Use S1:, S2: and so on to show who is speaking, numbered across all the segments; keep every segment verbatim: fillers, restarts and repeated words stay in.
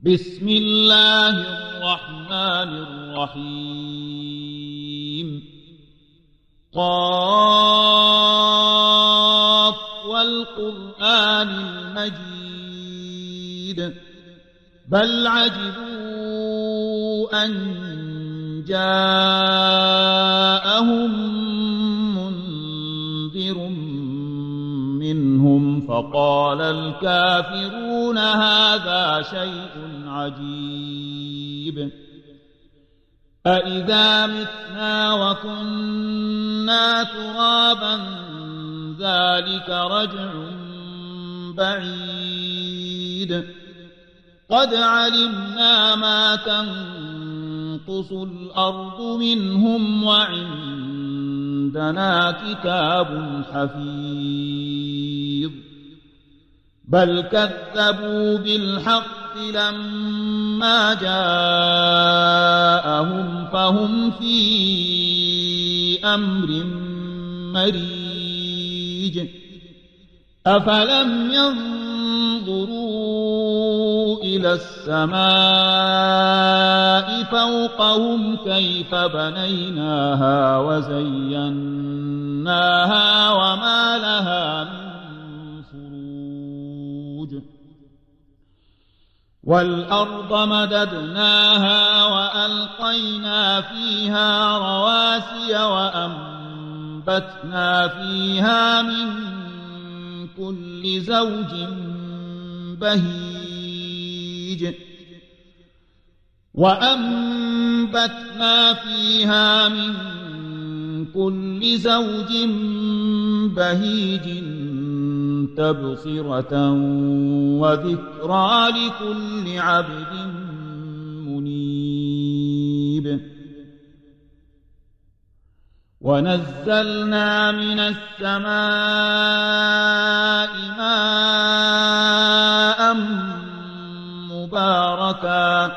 S1: بسم الله الرحمن الرحيم قاف والقرآن المجيد بل عجبوا أن جاءهم منذر منهم فقال الكافرون هذا شيء عجيب أإذا متنا وكنا ترابا ذلك رجع بعيد قد علمنا ما تنقص الأرض منهم وعندنا كتاب حفيظ بل كذبوا بالحق لما جاءهم فهم في أمر مريج أفلم ينظروا إلى السماء فوقهم كيف بنيناها وزيناها وما لها من والأرض مددناها وألقينا فيها رواسي وأنبتنا فيها من كل زوج بهيج وأنبتنا فيها من كل زوج بهيج تبصرة وذكرى لكل عبد منيب ونزلنا من السماء ماء مباركا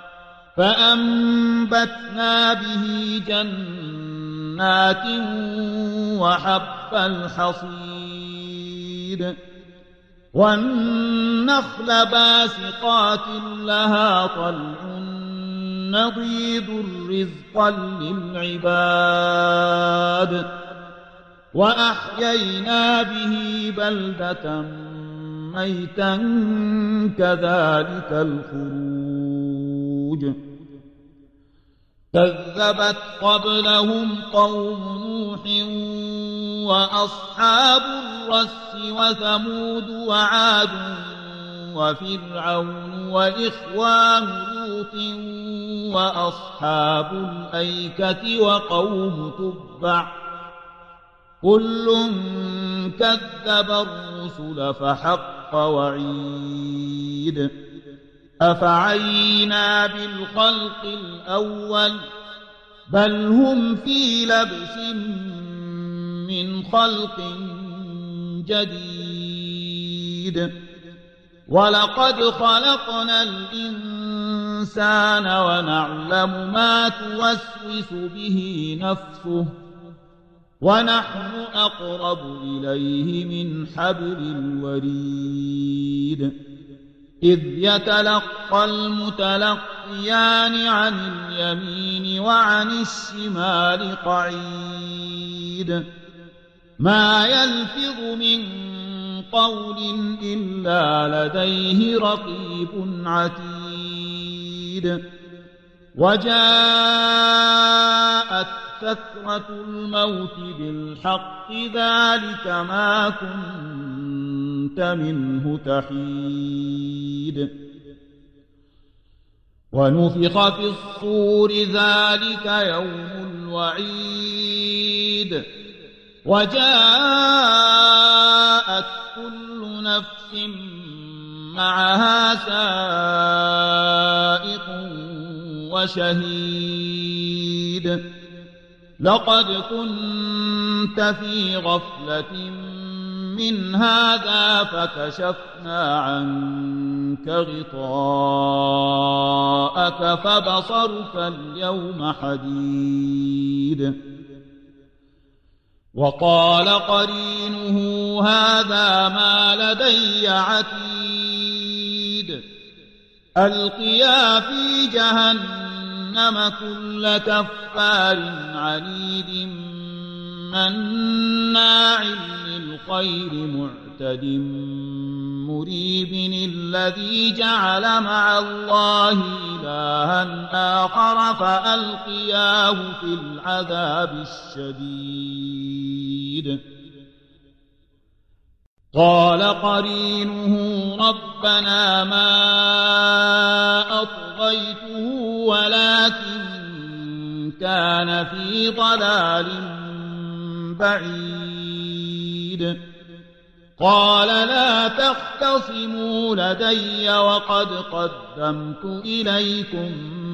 S1: فأنبتنا به جنات وحب الحصيد والنخل باسقات لها طلع نضيد رزقا للعباد وأحيينا به بلدة ميتا كذلك الخروج كذبت قبلهم قوم نوح وأصحاب الرس وثمود وعاد وفرعون وإخوان لوط وأصحاب الأيكة وقوم تبع كل كذب الرسل فحق وعيد أفعينا بالخلق الأول بل هم في لبس من خلق جديد ولقد خلقنا الإنسان ونعلم ما توسوس به نفسه ونحن أقرب إليه من حبل الوريد إذ يتلقى المتلقيان عن اليمين وعن الشمال قعيد ما يلفظ من قول إلا لديه رقيب عتيد وجاءت سكرة الموت بالحق ذلك ما كنت منه تحيد ونفخ في الصور ذلك يوم الوعيد وجاءت كل نفس معها سائق وشهيد لقد كنت في غفلة من هذا فكشفنا عنك غطاءك فبصرك اليوم حديد وقال قرينه هذا ما لدي عتيد ألقيا في جهنم كل كفار عنيد مناع للخير معتد مريب الذي جعل مع الله إلها آخر فألقياه في العذاب الشديد قال قرينه ربنا ما أطغيته ولكن كان في ضلال بعيد قال لا تختصموا لدي وقد قدمت إليكم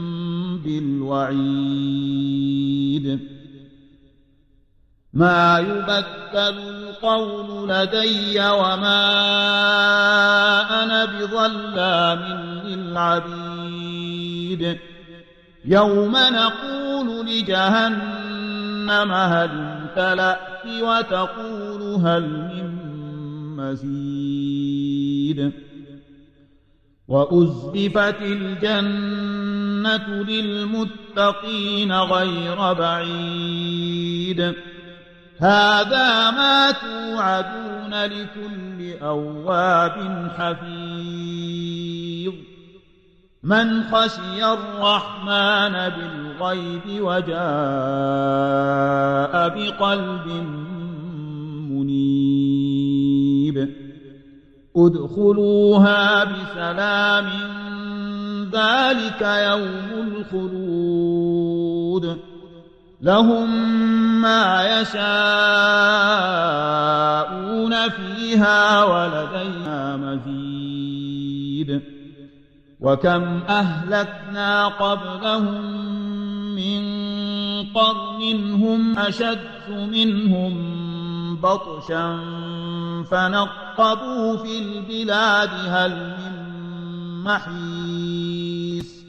S1: بالوعيد ما يبدل القول لدي وما أنا بظلام للعبيد يوم نقول لجهنم هل امتلأت وتقول هل من مزيد وأزلفت الجنة للمتقين غير بعيد هذا ما توعدون لكل أواب حفيظ من خشي الرحمن بالغيب وجاء بقلب منيب ادخلوها بسلام ذلك يوم الخلود لهم ما يشاءون فيها ولدينا مزيد وكم أهلكنا قبلهم من قرن هم أشد منهم بطشا فنقبوا في البلاد هل من محيص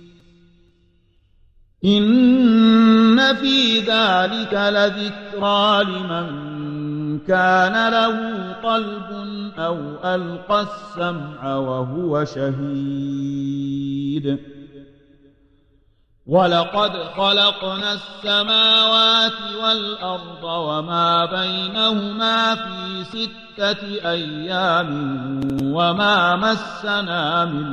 S1: إن في ذلك لذكرى لمن كان له قلب أو ألقى السمع وهو شهيد ولقد خلقنا السماوات والأرض وما بينهما في ستة أيام وما مسنا من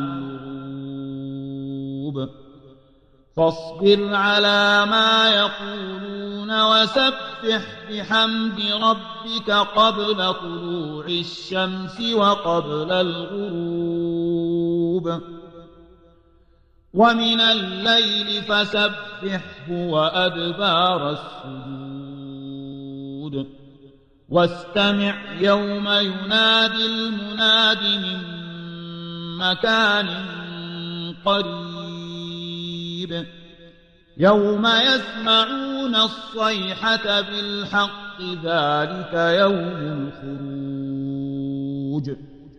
S1: لغوب فاصبر على ما يقولون وسبح بحمد ربك قبل طلوع الشمس وقبل الغروب ومن الليل فسبحه وأدبار السجود واستمع يوم ينادي المناد من مكان قريب يوم يسمعون الصيحة بالحق ذلك يوم الخروج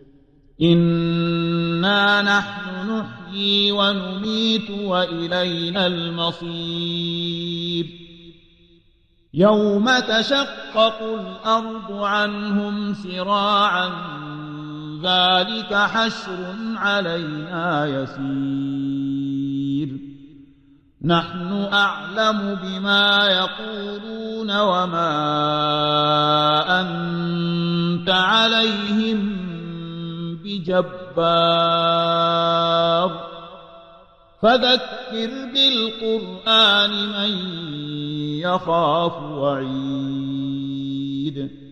S1: إنا نحن نحيي ونميت وإلينا المصير يوم تشقق الأرض عنهم سراعا ذلك حشر علينا يسير نحن أعلم بما يقولون وما أنت عليهم بجبار فذكر بالقرآن من يخاف وعيد